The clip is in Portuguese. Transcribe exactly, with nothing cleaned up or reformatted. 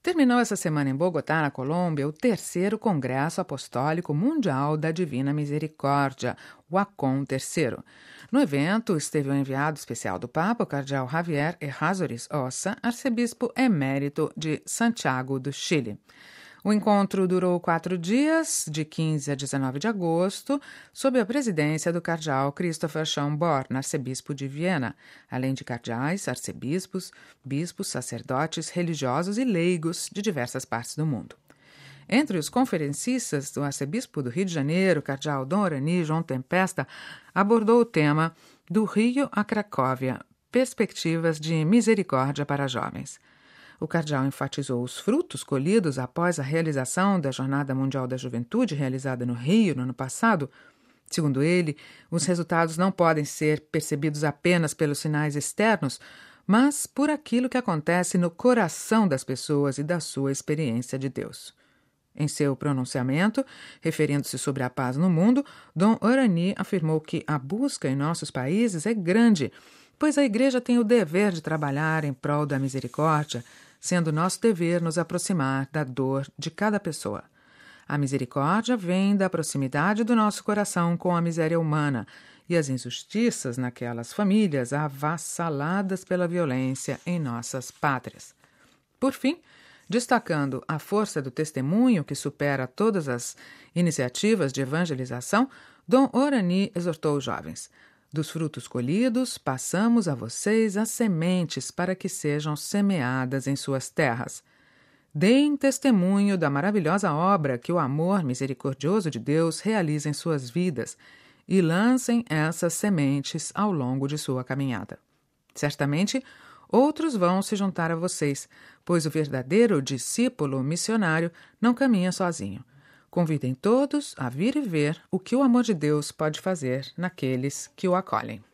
Terminou essa semana em Bogotá, na Colômbia, o terceiro Congresso Apostólico Mundial da Divina Misericórdia, o ACOM terceiro. No evento, esteve o enviado especial do Papa, o cardeal Javier Errázuriz Ossa, arcebispo emérito de Santiago do Chile. O encontro durou quatro dias, de quinze a dezenove de agosto, sob a presidência do cardeal Christopher Schönborn, arcebispo de Viena, além de cardeais, arcebispos, bispos, sacerdotes, religiosos e leigos de diversas partes do mundo. Entre os conferencistas, o arcebispo do Rio de Janeiro, cardeal Dom Orani João Tempesta, abordou o tema Do Rio a Cracóvia, Perspectivas de Misericórdia para Jovens. O cardeal enfatizou os frutos colhidos após a realização da Jornada Mundial da Juventude, realizada no Rio no ano passado. Segundo ele, os resultados não podem ser percebidos apenas pelos sinais externos, mas por aquilo que acontece no coração das pessoas e da sua experiência de Deus. Em seu pronunciamento, referindo-se sobre a paz no mundo, Dom Orani afirmou que a busca em nossos países é grande, pois a Igreja tem o dever de trabalhar em prol da misericórdia, sendo nosso dever nos aproximar da dor de cada pessoa. A misericórdia vem da proximidade do nosso coração com a miséria humana e as injustiças naquelas famílias avassaladas pela violência em nossas pátrias. Por fim, destacando a força do testemunho que supera todas as iniciativas de evangelização, Dom Orani exortou os jovens: dos frutos colhidos, passamos a vocês as sementes para que sejam semeadas em suas terras. Deem testemunho da maravilhosa obra que o amor misericordioso de Deus realiza em suas vidas e lancem essas sementes ao longo de sua caminhada. Certamente, outros vão se juntar a vocês, pois o verdadeiro discípulo missionário não caminha sozinho. Convidem todos a vir e ver o que o amor de Deus pode fazer naqueles que o acolhem.